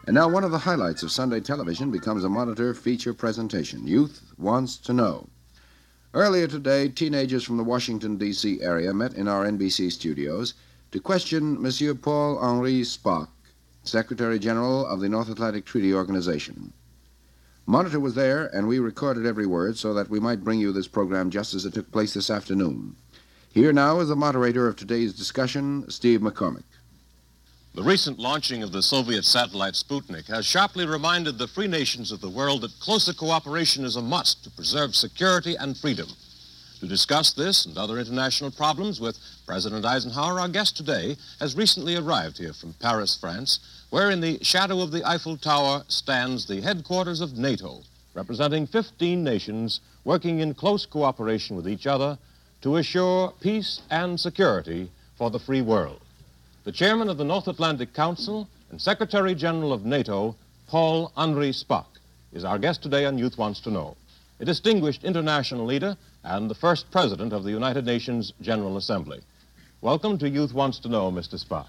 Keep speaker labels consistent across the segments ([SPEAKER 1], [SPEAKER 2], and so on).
[SPEAKER 1] And now one of the highlights of Sunday television becomes a Monitor feature presentation. Youth Wants to Know. Earlier today, teenagers from the Washington, D.C. area met in our NBC studios to question Monsieur Paul-Henri Spaak, Secretary General of the North Atlantic Treaty Organization. Monitor was there, and we recorded every word so that we might bring you this program just as it took place this afternoon. Here now is the moderator of today's discussion, Steve McCormick.
[SPEAKER 2] The recent launching of the Soviet satellite Sputnik has sharply reminded the free nations of the world that closer cooperation is a must to preserve security and freedom. To discuss this and other international problems with President Eisenhower, our guest today has recently arrived here from Paris, France, where in the shadow of the Eiffel Tower stands the headquarters of NATO, representing 15 nations working in close cooperation with each other to assure peace and security for the free world. The chairman of the North Atlantic Council and Secretary General of NATO, Paul-Henri Spaak, is our guest today on Youth Wants to Know, a distinguished international leader and the first president of the United Nations General Assembly. Welcome to Youth Wants to Know, Mr. Spaak.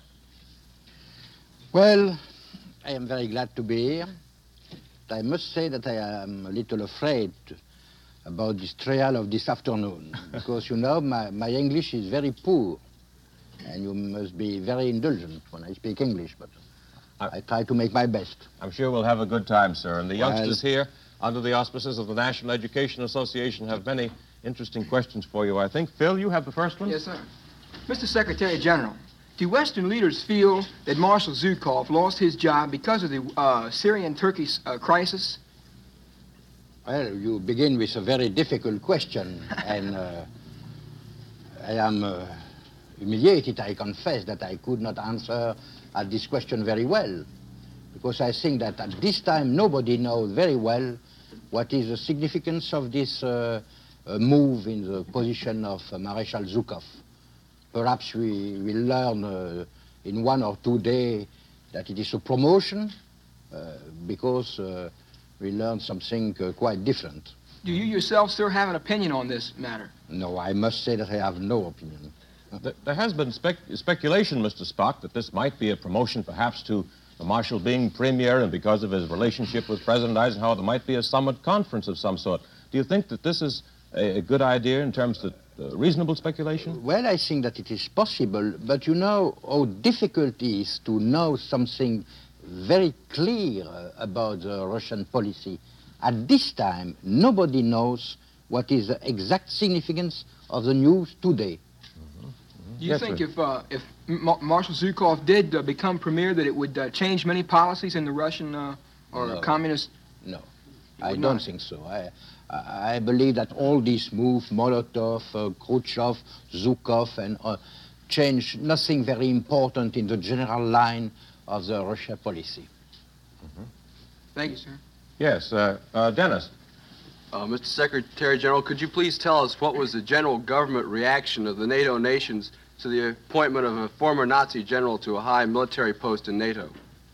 [SPEAKER 3] Well, I am very glad to be here. I must say that I am a little afraid about this trial of this afternoon, because, you know, my English is very poor. And you must be very indulgent when I speak English, but I try to make my best.
[SPEAKER 2] I'm sure we'll have a good time, sir. And the youngsters here, under the auspices of the National Education Association, have many interesting questions for you, I think. Phil, you have the first one?
[SPEAKER 4] Yes, sir. Mr. Secretary General, do Western leaders feel that Marshal Zhukov lost his job because of the Syrian-Turkey crisis?
[SPEAKER 3] Well, you begin with a very difficult question, and I am... humiliated, I confess, that I could not answer at this question very well, because I think that at this time nobody knows very well what is the significance of this move in the position of Marshal Zhukov. Perhaps we will learn in 1 or 2 days that it is a promotion, because we learn something quite different.
[SPEAKER 4] Do you yourself, sir, have an opinion on this matter?
[SPEAKER 3] No, I must say that I have no opinion.
[SPEAKER 2] There has been speculation, Mr. Spaak, that this might be a promotion perhaps to the Marshal being premier, and because of his relationship with President Eisenhower, there might be a summit conference of some sort. Do you think that this is a good idea in terms of reasonable speculation?
[SPEAKER 3] Well, I think that it is possible, but you know how difficult it is to know something very clear about the Russian policy. At this time, nobody knows what is the exact significance of the news today.
[SPEAKER 4] Do you think if Marshal Zhukov did become premier, that it would change many policies in the Russian or communist?
[SPEAKER 3] No, I don't think so. I believe that all these moves, Molotov, Khrushchev, Zhukov, and change nothing very important in the general line of the Russia policy.
[SPEAKER 4] Mm-hmm. Thank you, sir.
[SPEAKER 2] Yes, Dennis.
[SPEAKER 5] Mr. Secretary General, could you please tell us what was the general government reaction of the NATO nations to the appointment of a former Nazi general to a high military post in NATO?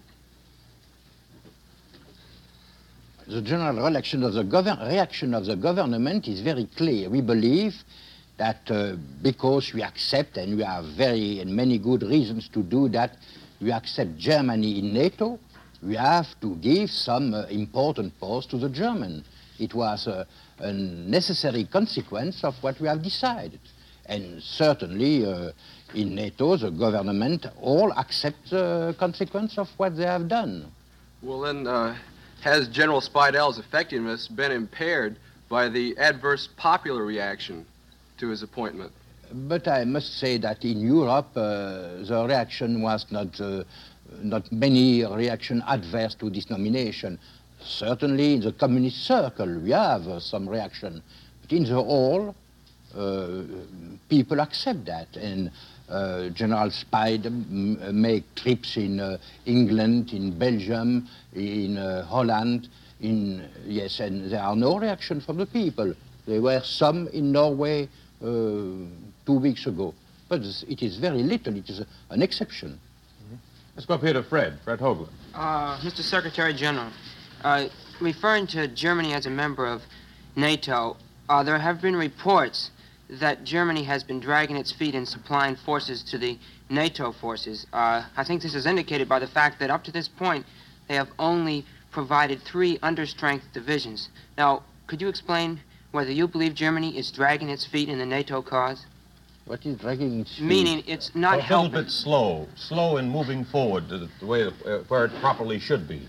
[SPEAKER 3] The general reaction of the government is very clear. We believe that because we accept, and we have many good reasons to do that, we accept Germany in NATO, we have to give some important post to the German. It was a necessary consequence of what we have decided. And certainly in NATO, the government all accept the consequence of what they have done.
[SPEAKER 5] Well, then, has General Speidel's effectiveness been impaired by the adverse popular reaction to his appointment?
[SPEAKER 3] But I must say that in Europe, the reaction was not many reaction adverse to this nomination. Certainly in the communist circle, we have some reaction. But in the whole, people accept that. And General Speidel make trips in England, in Belgium, in Holland, and there are no reaction from the people. There were some in Norway 2 weeks ago. But it is very little. It is an exception.
[SPEAKER 2] Mm-hmm. Let's go up here to Fred Hoagland.
[SPEAKER 6] Mr. Secretary General, referring to Germany as a member of NATO, there have been reports that Germany has been dragging its feet in supplying forces to the NATO forces. I think this is indicated by the fact that up to this point, they have only provided 3 understrength divisions. Now, could you explain whether you believe Germany is dragging its feet in the NATO cause?
[SPEAKER 3] What is dragging its feet?
[SPEAKER 6] Meaning it's not
[SPEAKER 2] A
[SPEAKER 6] helping.
[SPEAKER 2] little bit slow in moving forward to the way where it properly should be.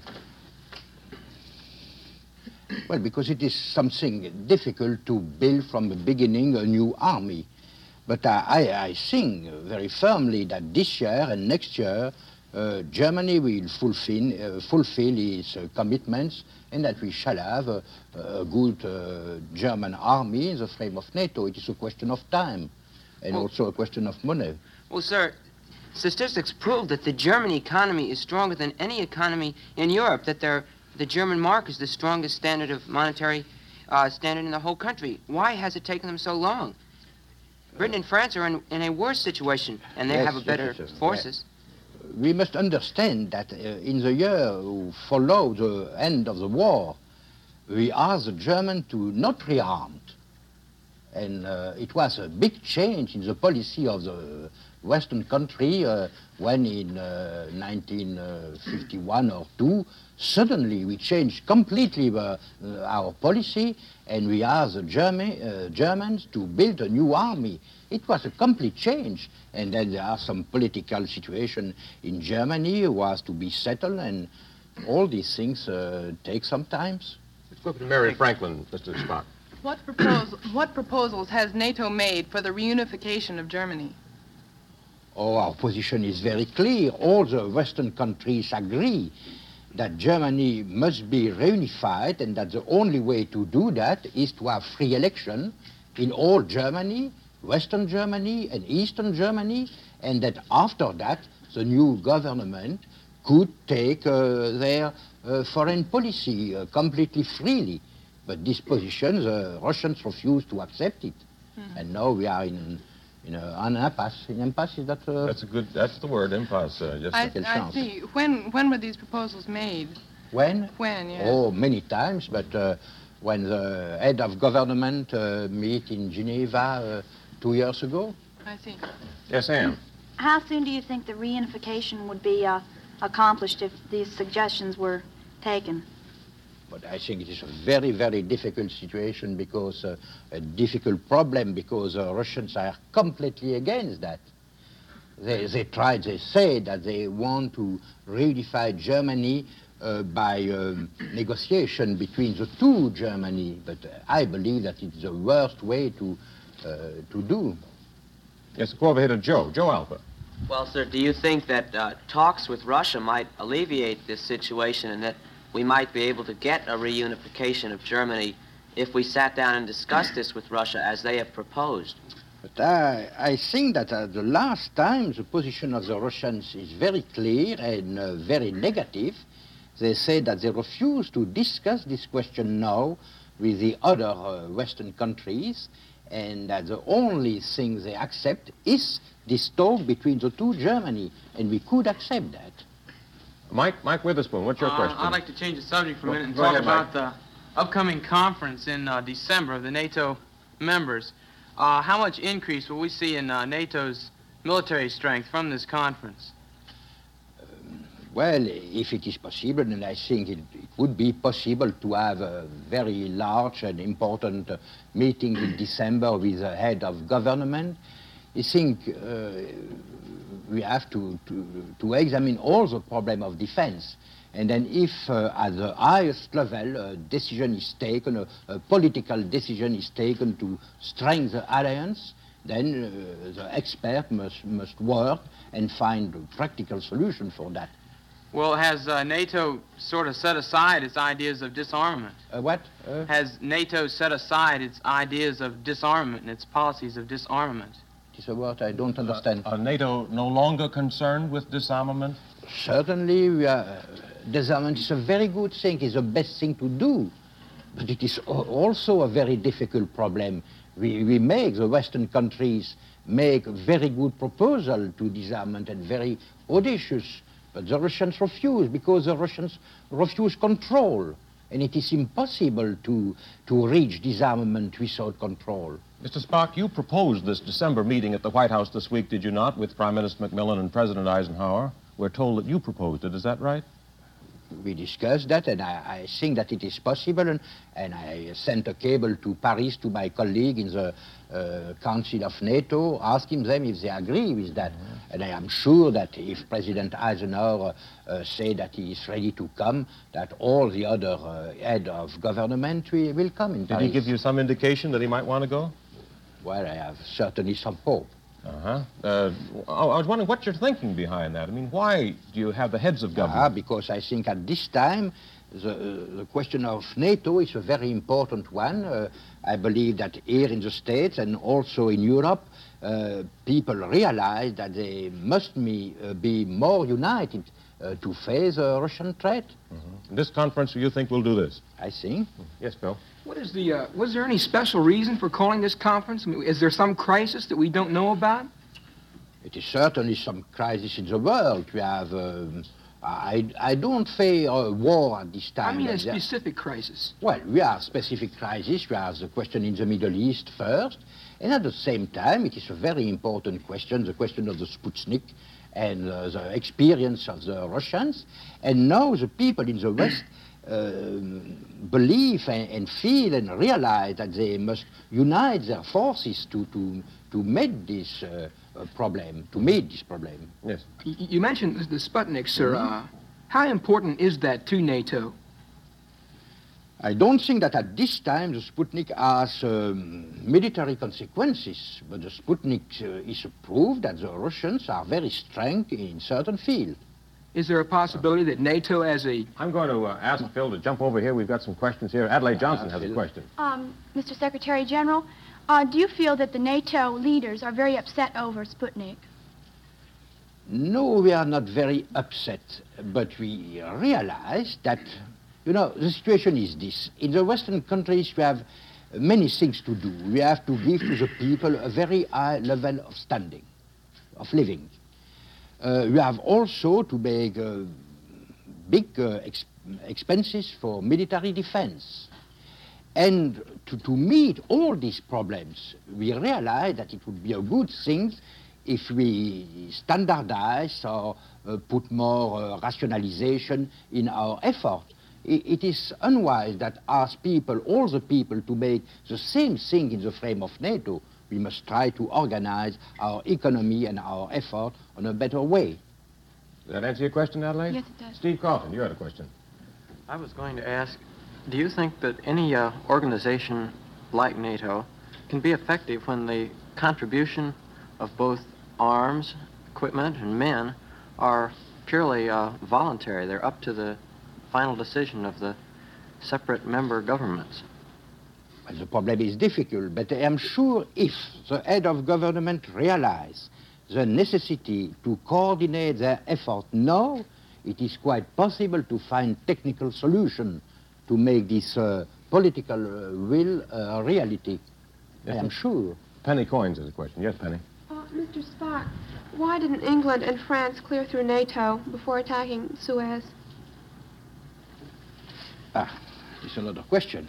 [SPEAKER 3] Well, because it is something difficult to build from the beginning a new army. But I think very firmly that this year and next year Germany will fulfill its commitments, and that we shall have a good German army in the frame of NATO. It is a question of time, and also a question of money.
[SPEAKER 6] Well, sir, statistics prove that the German economy is stronger than any economy in Europe, that the German mark is the strongest standard of monetary standard in the whole country. Why has it taken them so long? Britain and France are in a worse situation, and they have a better forces.
[SPEAKER 3] We must understand that in the year who followed the end of the war, we asked the Germans to not rearm. And it was a big change in the policy of the Western country when in 1951 or 2, suddenly we changed completely our policy, and we asked the Germans to build a new army. It was a complete change. And then there are some political situation in Germany who was to be settled, and all these things take some time.
[SPEAKER 2] Let's go to Mary Franklin, Mr. Spock.
[SPEAKER 7] What proposals has NATO made for the reunification of Germany?
[SPEAKER 3] Oh, our position is very clear. All the Western countries agree that Germany must be reunified, and that the only way to do that is to have free election in all Germany, Western Germany and Eastern Germany, and that after that the new government could take their foreign policy completely freely. But this position, the Russians refused to accept it. Mm-hmm. And now we are in an impasse. An impasse, is that...
[SPEAKER 2] That's the word, impasse. Yes,
[SPEAKER 7] I see. When were these proposals made?
[SPEAKER 3] When?
[SPEAKER 7] When, yes.
[SPEAKER 3] Oh, many times, but when the head of government meet in Geneva 2 years ago.
[SPEAKER 7] I see.
[SPEAKER 2] Yes, Anne.
[SPEAKER 8] How soon do you think the reunification would be accomplished if these suggestions were taken?
[SPEAKER 3] But I think it is a very, very difficult situation, because a difficult problem, because the Russians are completely against that. They say that they want to reunify Germany by negotiation between the two Germany, but I believe that it's the worst way to do.
[SPEAKER 2] Yes, go over here to Joe Alpha.
[SPEAKER 9] Well, sir, do you think that talks with Russia might alleviate this situation, and that we might be able to get a reunification of Germany if we sat down and discussed this with Russia as they have proposed?
[SPEAKER 3] But I think that the last time the position of the Russians is very clear and very negative. They say that they refuse to discuss this question now with the other Western countries, and that the only thing they accept is this talk between the two Germany, and we could accept that.
[SPEAKER 2] Mike Witherspoon, what's your question?
[SPEAKER 10] I'd like to change the subject for a minute and talk about the upcoming conference in December of the NATO members. How much increase will we see in NATO's military strength from this conference?
[SPEAKER 3] Well, if it is possible, and I think it would be possible to have a very large and important meeting in December with the head of government, I think we have to examine all the problem of defense. And then if at the highest level a decision is taken, a political decision is taken to strengthen the alliance, then the expert must work and find a practical solution for that.
[SPEAKER 10] Well, has NATO sort of set aside its ideas of disarmament?
[SPEAKER 3] What?
[SPEAKER 10] Has NATO set aside its ideas of disarmament and its policies of disarmament?
[SPEAKER 3] It's a word I don't understand.
[SPEAKER 2] Are NATO no longer concerned with disarmament?
[SPEAKER 3] Certainly, disarmament is a very good thing. It's the best thing to do. But it is also a very difficult problem. We make, the Western countries make a very good proposal to disarmament and very audacious. But the Russians refuse, because the Russians refuse control. And it is impossible to reach disarmament without control.
[SPEAKER 2] Mr. Spock, you proposed this December meeting at the White House this week, did you not, with Prime Minister Macmillan and President Eisenhower? We're told that you proposed it. Is that right?
[SPEAKER 3] we discussed that, and I think that it is possible, and I sent a cable to Paris to my colleague in the Council of NATO, asking them if they agree with that. And I am sure that if President Eisenhower say that he is ready to come, that all the other head of government will come in Paris.
[SPEAKER 2] Did he give you some indication that he might want to go?
[SPEAKER 3] Well, I have certainly some hope.
[SPEAKER 2] I was wondering what you're thinking behind that. I mean, why do you have the heads of government?
[SPEAKER 3] Because I think at this time, the question of NATO is a very important one. I believe that here in the States and also in Europe, people realize that they must be more united to face the Russian threat.
[SPEAKER 2] This conference, you think, will do this?
[SPEAKER 3] I think.
[SPEAKER 2] Yes, Bill?
[SPEAKER 4] Was there any special reason for calling this conference? I mean, is there some crisis that we don't know about?
[SPEAKER 3] It is certainly some crisis in the world. We have, I don't fear a war at this time.
[SPEAKER 4] I mean a specific crisis.
[SPEAKER 3] Well, we have specific crisis. We have the question in the Middle East first. And at the same time, it is a very important question, the question of the Sputnik and the experience of the Russians. And now the people in the West believe and feel and realize that they must unite their forces to meet this problem,
[SPEAKER 2] Yes.
[SPEAKER 4] You mentioned the Sputnik, sir. How important is that to NATO?
[SPEAKER 3] I don't think that at this time the Sputnik has military consequences, but the Sputnik is a proof that the Russians are very strong in certain fields.
[SPEAKER 4] Is there a possibility that NATO as a...
[SPEAKER 2] I'm going to ask Phil to jump over here. We've got some questions here. Adelaide Johnson has a question.
[SPEAKER 8] Mr. Secretary General, do you feel that the NATO leaders are very upset over Sputnik?
[SPEAKER 3] No, we are not very upset, but we realize that, the situation is this. In the Western countries, we have many things to do. We have to give to the people a very high level of standing, of living. We have also to make big expenses for military defense. And to meet all these problems, we realize that it would be a good thing if we standardize or put more rationalization in our effort. It is unwise that ask people, all the people, to make the same thing in the frame of NATO. We must try to organize our economy and our effort in a better way.
[SPEAKER 2] Does that answer your question, Adelaide?
[SPEAKER 8] Yes, it does.
[SPEAKER 2] Steve Carlton, you had a question.
[SPEAKER 11] I was going to ask, do you think that any organization like NATO can be effective when the contribution of both arms, equipment, and men are purely voluntary? They're up to the final decision of the separate member governments.
[SPEAKER 3] Well, the problem is difficult, but I am sure if the head of government realize the necessity to coordinate their effort now, it is quite possible to find technical solution to make this political will a reality.
[SPEAKER 2] Yes,
[SPEAKER 3] I am sure.
[SPEAKER 2] Penny Coynes has a question. Yes, Penny.
[SPEAKER 12] Mr. Spock, why didn't England and France clear through NATO before attacking Suez?
[SPEAKER 3] It's another question.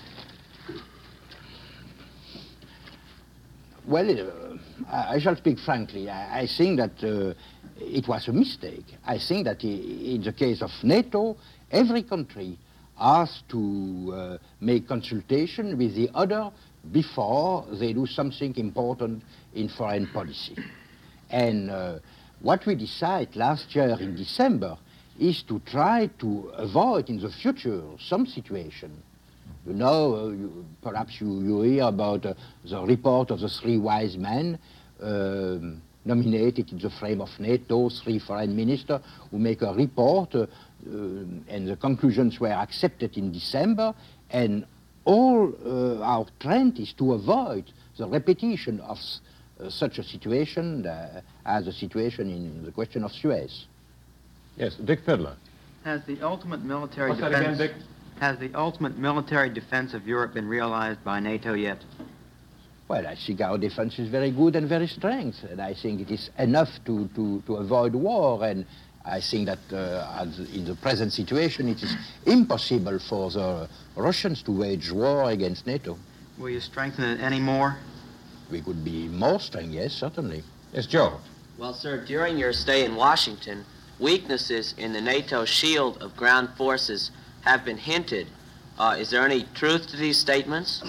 [SPEAKER 3] Well, I shall speak frankly. I think that it was a mistake. I think that in the case of NATO, every country has to make consultation with the other before they do something important in foreign policy. And what we decided last year in December is to try to avoid in the future some situation. Perhaps you hear about the report of the three wise men nominated in the frame of NATO, three foreign ministers who make a report, and the conclusions were accepted in December, and all our trend is to avoid the repetition of such a situation as the situation in the question of Suez.
[SPEAKER 2] Yes, Dick Fiddler.
[SPEAKER 13] Has the ultimate military
[SPEAKER 2] What's that again, Dick?
[SPEAKER 13] Has the ultimate military defense of Europe been realized by NATO yet?
[SPEAKER 3] Well, I think our defense is very good and very strong, and I think it is enough to avoid war, and I think that in the present situation it is impossible for the Russians to wage war against NATO.
[SPEAKER 13] Will you strengthen it any more?
[SPEAKER 3] We could be more strong, yes, certainly.
[SPEAKER 2] Yes, Joe.
[SPEAKER 9] Well, sir, during your stay in Washington, weaknesses in the NATO shield of ground forces have been hinted. Is there any truth to these statements?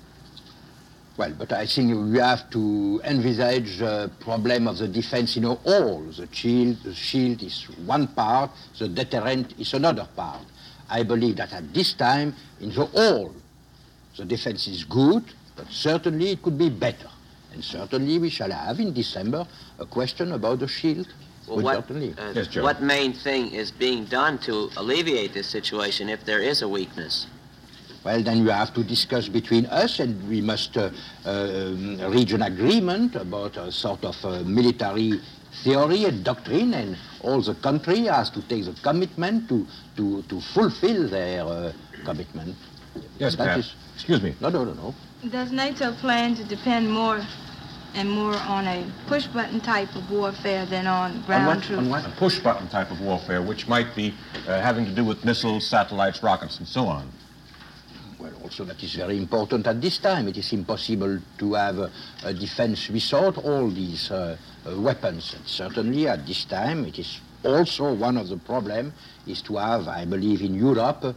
[SPEAKER 3] Well, but I think we have to envisage the problem of the defense in a whole. The shield is one part, the deterrent is another part. I believe that at this time, in the whole, the defense is good, but certainly it could be better. And certainly we shall have in December a question about the shield.
[SPEAKER 9] Well, what main thing is being done to alleviate this situation if there is a weakness?
[SPEAKER 3] Well, then we have to discuss between us, and we must reach an agreement about a sort of military theory and doctrine, and all the country has to take the commitment to fulfill their commitment.
[SPEAKER 2] Yes, Pat. Excuse me.
[SPEAKER 3] No.
[SPEAKER 14] Does NATO plan to depend more and more on a push-button type of warfare than on ground troops?
[SPEAKER 2] On what? A push-button type of warfare, which might be having to do with missiles, satellites, rockets, and so on.
[SPEAKER 3] Well, also that is very important at this time. It is impossible to have a defense without all these weapons. And certainly at this time it is also one of the problems is to have, I believe, in Europe,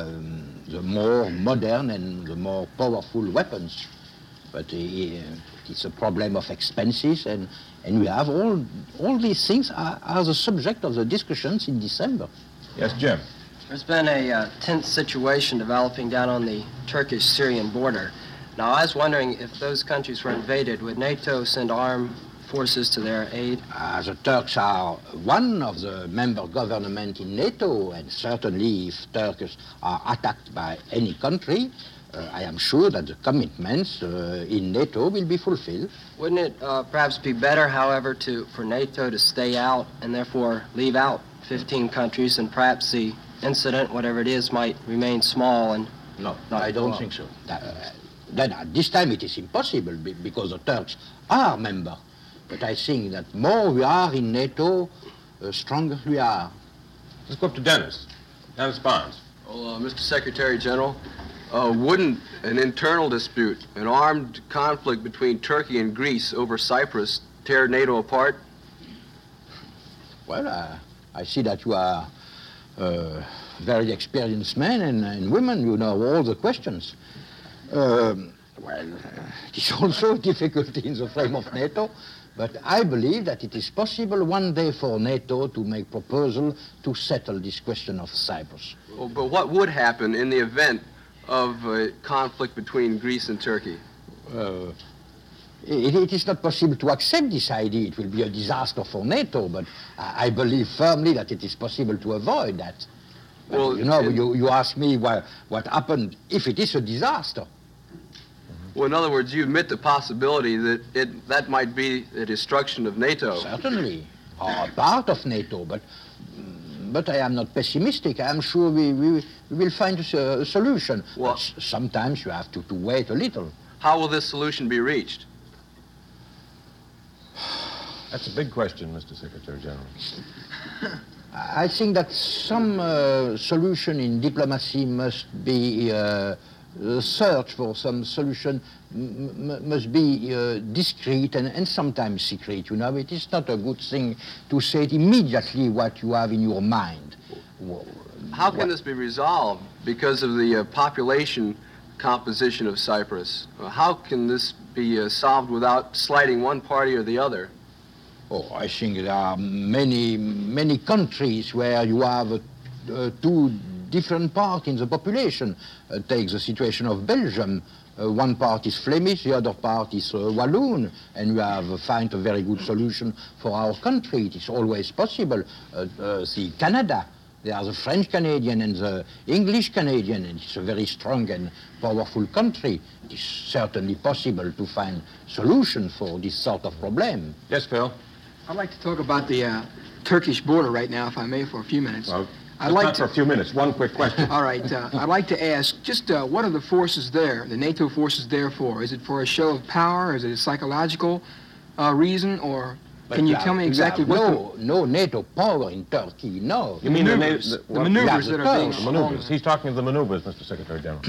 [SPEAKER 3] the more modern and the more powerful weapons. But it's a problem of expenses, and we have all these things are the subject of the discussions in December.
[SPEAKER 2] Yes, Jim.
[SPEAKER 15] There's been a tense situation developing down on the Turkish-Syrian border. Now, I was wondering if those countries were invaded, would NATO send armed forces to their aid?
[SPEAKER 3] The Turks are one of the member government in NATO, and certainly if Turks are attacked by any country, I am sure that the commitments in NATO will be fulfilled.
[SPEAKER 15] Wouldn't it perhaps be better, however, for NATO to stay out and therefore leave out 15 countries, and perhaps the incident, whatever it is, might remain small and...
[SPEAKER 3] No, I don't think so. Then at this time it is impossible because the Turks are member. But I think that more we are in NATO, stronger we are.
[SPEAKER 2] Let's go up to Dennis. Dennis Barnes.
[SPEAKER 5] Well, Mr. Secretary General, wouldn't an internal dispute, an armed conflict between Turkey and Greece over Cyprus, tear NATO apart?
[SPEAKER 3] Well, I see that you are very experienced men and women. You know all the questions. It's also difficult in the frame of NATO, but I believe that it is possible one day for NATO to make proposal to settle this question of Cyprus.
[SPEAKER 5] Well, but what would happen in the event of a conflict between Greece and Turkey?
[SPEAKER 3] It is not possible to accept this idea. It will be a disaster for NATO, but I believe firmly that it is possible to avoid that. Well, you ask me what happened if it is a disaster.
[SPEAKER 5] Well, in other words, you admit the possibility that that might be the destruction of NATO.
[SPEAKER 3] Certainly, or part of NATO, but I am not pessimistic. I am sure we will find a solution. Well, but sometimes you have to wait a little.
[SPEAKER 5] How will this solution be reached?
[SPEAKER 2] That's a big question, Mr. Secretary General.
[SPEAKER 3] I think that some solution in diplomacy must be search for some solution must be discreet and sometimes secret. You know, it is not a good thing to say it immediately what you have in your mind.
[SPEAKER 5] How can this be resolved because of the population composition of Cyprus? How can this be solved without slighting one party or the other?
[SPEAKER 3] Oh, I think there are many countries where you have two different parts in the population. Take the situation of Belgium. One part is Flemish, the other part is Walloon, and we have found a very good solution for our country. It is always possible. See Canada, there are the French Canadian and the English Canadian, and it's a very strong and powerful country. It is certainly possible to find solution for this sort of problem.
[SPEAKER 2] Yes, Phil?
[SPEAKER 4] I'd like to talk about the Turkish border right now, if I may, for a few minutes.
[SPEAKER 2] Well, not for a few minutes. One quick question.
[SPEAKER 4] All right. I'd like to ask, just what are the forces there, the NATO forces there for? Is it for a show of power? Is it a psychological reason? Or can you tell me exactly what
[SPEAKER 3] No NATO power in Turkey, no.
[SPEAKER 2] You mean the
[SPEAKER 4] maneuvers that are being...
[SPEAKER 2] The maneuvers. He's talking of the maneuvers, Mr. Secretary General.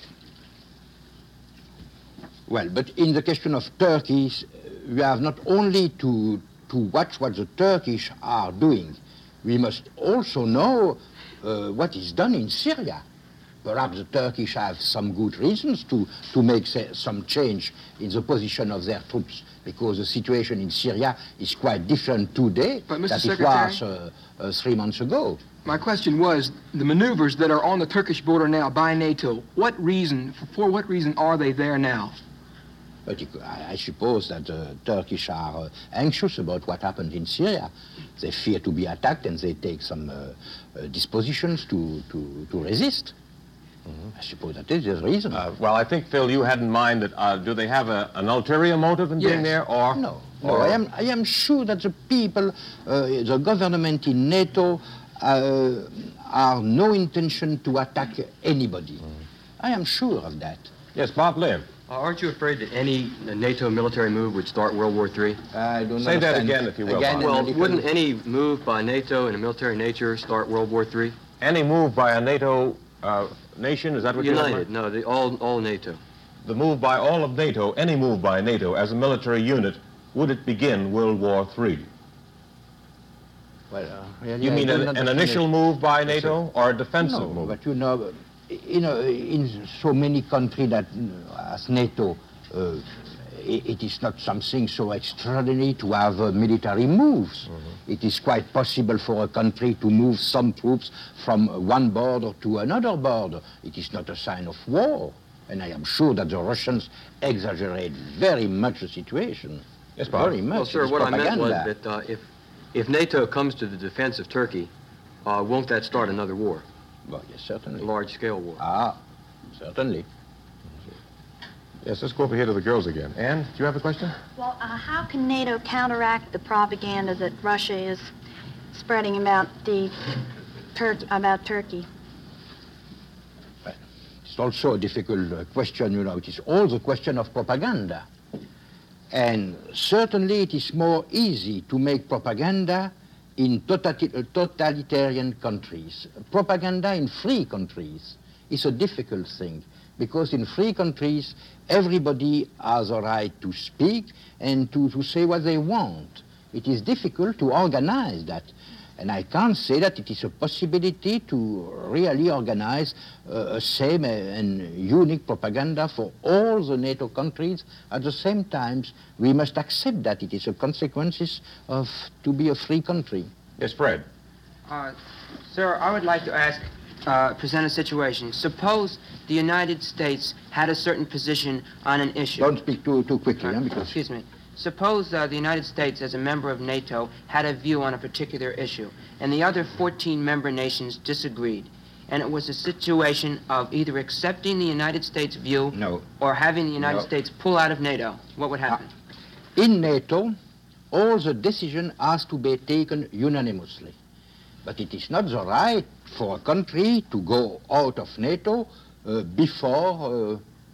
[SPEAKER 3] Well, but in the question of Turkey, we have not only to watch what the Turkish are doing. we must also know what is done in Syria. Perhaps the Turkish have some good reasons to make some change in the position of their troops, because the situation in Syria is quite different today than it was 3 months ago.
[SPEAKER 4] My question was, the maneuvers that are on the Turkish border now by NATO, for what reason are they there now?
[SPEAKER 3] But I suppose that the Turkish are anxious about what happened in Syria. They fear to be attacked, and they take some dispositions to resist. Mm-hmm. I suppose that is the reason.
[SPEAKER 2] Well, I think, Phil, you had in mind that do they have an ulterior motive in being there, or
[SPEAKER 3] no? I am sure that the people, the government in NATO, are no intention to attack anybody. Mm-hmm. I am sure of that.
[SPEAKER 2] Yes, Bob Liv.
[SPEAKER 16] Aren't you afraid that any NATO military move would start World War III?
[SPEAKER 3] I don't
[SPEAKER 2] Say that again, if you will.
[SPEAKER 16] Well, wouldn't any move by NATO in a military nature start World War III?
[SPEAKER 2] Any move by a NATO nation, is that what you're saying?
[SPEAKER 16] United, no, all NATO.
[SPEAKER 2] The move by all of NATO, any move by NATO as a military unit, would it begin World War III?
[SPEAKER 3] Well,
[SPEAKER 2] you mean an initial move by NATO or a defensive move?
[SPEAKER 3] But you know, in so many countries that as NATO, it is not something so extraordinary to have military moves. Mm-hmm. It is quite possible for a country to move some troops from one border to another border. It is not a sign of war. And I am sure that the Russians exaggerate very much the situation.
[SPEAKER 2] Yes, Bob.
[SPEAKER 3] Very much.
[SPEAKER 16] Well, sir, what I meant was that if NATO comes to the defense of Turkey, won't that start another war?
[SPEAKER 3] Well, yes, certainly.
[SPEAKER 16] A large-scale war.
[SPEAKER 3] Ah, certainly.
[SPEAKER 2] Yes, let's go over here to the girls again. Ann, do you have a question?
[SPEAKER 8] Well, how can NATO counteract the propaganda that Russia is spreading about Turkey?
[SPEAKER 3] It's also a difficult question, you know. It is all the question of propaganda. And certainly it is more easy to make propaganda in totalitarian countries. Propaganda in free countries is a difficult thing, because in free countries, everybody has a right to speak and to say what they want. It is difficult to organize that. And I can't say that it is a possibility to really organize a same and unique propaganda for all the NATO countries. At the same time, we must accept that it is a consequences of to be a free country.
[SPEAKER 2] Yes, Fred.
[SPEAKER 6] Sir, I would like to ask, present a situation. Suppose the United States had a certain position on an issue.
[SPEAKER 3] Don't speak too quickly, because...
[SPEAKER 6] Excuse me. Suppose the United States, as a member of NATO, had a view on a particular issue, and the other 14 member nations disagreed, and it was a situation of either accepting the United States view or having the United States pull out of NATO. What would happen?
[SPEAKER 3] In NATO, all the decision has to be taken unanimously. But it is not the right for a country to go out of NATO before,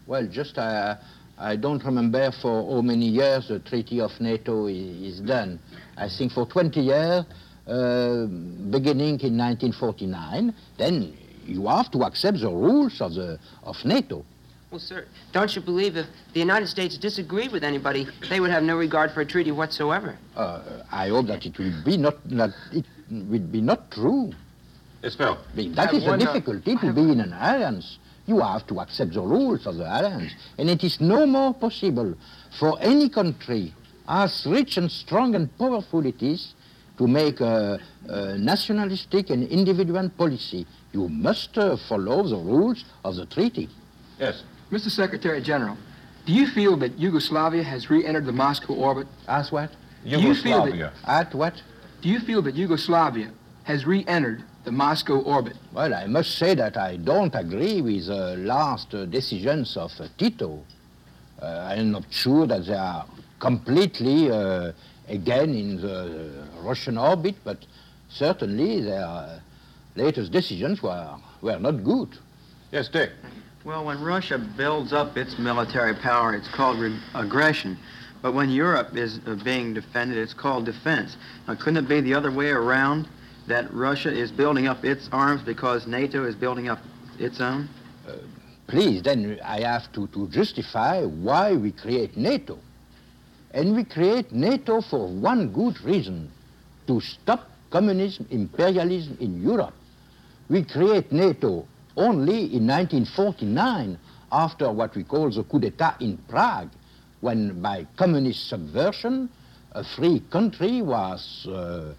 [SPEAKER 3] I don't remember for how many years the Treaty of NATO is done. I think for 20 years, beginning in 1949, then you have to accept the rules of NATO.
[SPEAKER 6] Well, sir, don't you believe if the United States disagreed with anybody, they would have no regard for a treaty whatsoever?
[SPEAKER 3] I hope that it will be not true.
[SPEAKER 2] Yes, Phil.
[SPEAKER 3] That is the difficulty to be in an alliance. You have to accept the rules of the alliance. And it is no more possible for any country, as rich and strong and powerful it is, to make a nationalistic and individual policy. You must follow the rules of the treaty.
[SPEAKER 2] Yes.
[SPEAKER 4] Mr. Secretary General, do you feel that Yugoslavia has re-entered the Moscow orbit?
[SPEAKER 3] As what?
[SPEAKER 2] Yugoslavia.
[SPEAKER 3] At what?
[SPEAKER 4] Do you feel that Yugoslavia has re-entered the Moscow orbit?
[SPEAKER 3] Well, I must say that I don't agree with the last decisions of Tito. I'm not sure that they are completely again in the Russian orbit, but certainly their latest decisions were not good.
[SPEAKER 2] Yes, Dick.
[SPEAKER 13] Well, when Russia builds up its military power, it's called aggression. But when Europe is being defended, it's called defense. Now, couldn't it be the other way around, that Russia is building up its arms because NATO is building up its own?
[SPEAKER 3] Please, then I have to justify why we create NATO. And we create NATO for one good reason, to stop communism, imperialism in Europe. We create NATO only in 1949, after what we call the coup d'etat in Prague, when by communist subversion, a free country was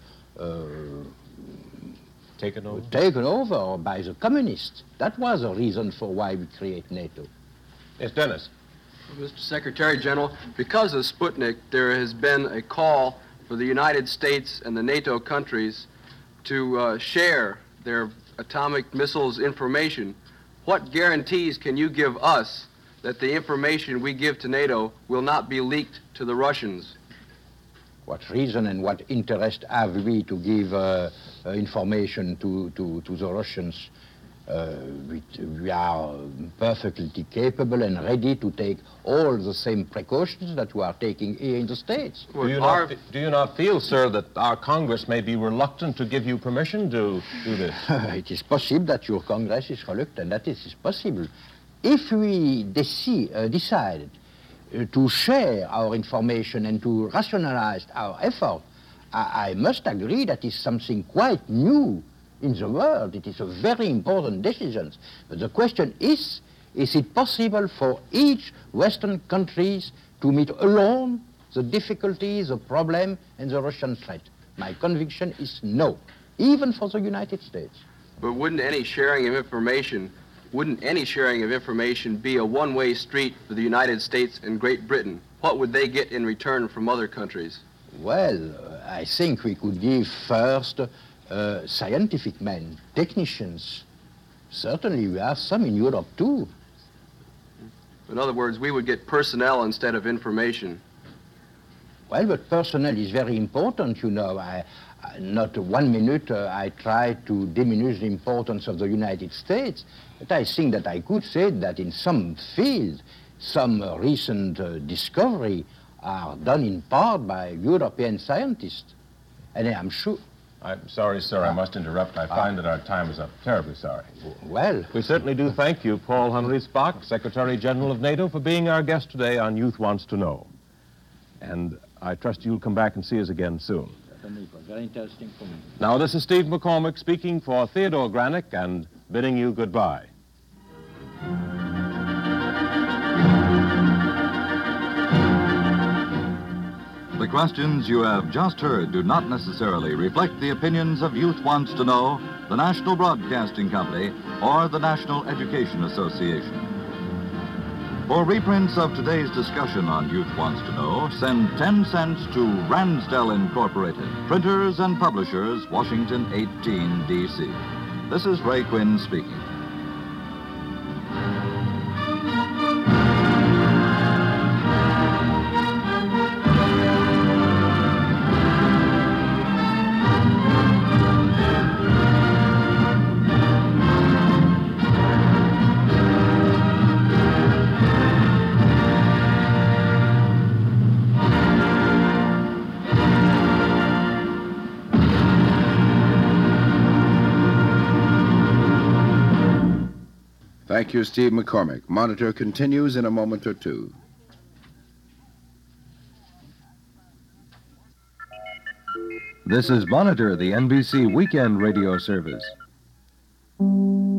[SPEAKER 2] taken
[SPEAKER 3] over by the communists. That was a reason for why we create NATO.
[SPEAKER 2] Yes, Dennis.
[SPEAKER 5] Mr. Secretary General, because of Sputnik, there has been a call for the United States and the NATO countries to share their atomic missiles information. What guarantees can you give us that the information we give to NATO will not be leaked to the Russians?
[SPEAKER 3] What reason and what interest have we to give information to the Russians? We are perfectly capable and ready to take all the same precautions that we are taking here in the States.
[SPEAKER 2] Do you not feel, sir, that our Congress may be reluctant to give you permission to do this?
[SPEAKER 3] It is possible that your Congress is reluctant. That is possible. If we decide to share our information and to rationalize our effort, I must agree that is something quite new in the world. It is a very important decision. But the question is it possible for each Western countries to meet alone the difficulties, the problem, and the Russian threat? My conviction is no, even for the United States.
[SPEAKER 5] But wouldn't any sharing of information be a one-way street for the United States and Great Britain? What would they get in return from other countries?
[SPEAKER 3] Well, I think we could give first scientific men, technicians. Certainly we have some in Europe too.
[SPEAKER 5] In other words, we would get personnel instead of information.
[SPEAKER 3] Well, but personnel is very important, you know. Not 1 minute I try to diminish the importance of the United States, but I think that I could say that in some field, some recent discovery are done in part by European scientists. And I'm sure...
[SPEAKER 2] I'm sorry, sir, I must interrupt. I find that our time is up. Terribly sorry.
[SPEAKER 3] Well...
[SPEAKER 2] We certainly do thank you, Paul-Henri Spaak, Secretary General of NATO, for being our guest today on Youth Wants to Know. And I trust you'll come back and see us again soon.
[SPEAKER 3] It was very interesting for me.
[SPEAKER 2] Now, this is Steve McCormick speaking for Theodore Granick and bidding you goodbye.
[SPEAKER 17] The questions you have just heard do not necessarily reflect the opinions of Youth Wants to Know, the National Broadcasting Company, or the National Education Association. For reprints of today's discussion on Youth Wants to Know, send 10 cents to Ransdell Incorporated, printers and publishers, Washington 18, D.C. This is Ray Quinn speaking.
[SPEAKER 1] Thank you, Steve McCormick. Monitor continues in a moment or two.
[SPEAKER 17] This is Monitor, the NBC weekend radio service.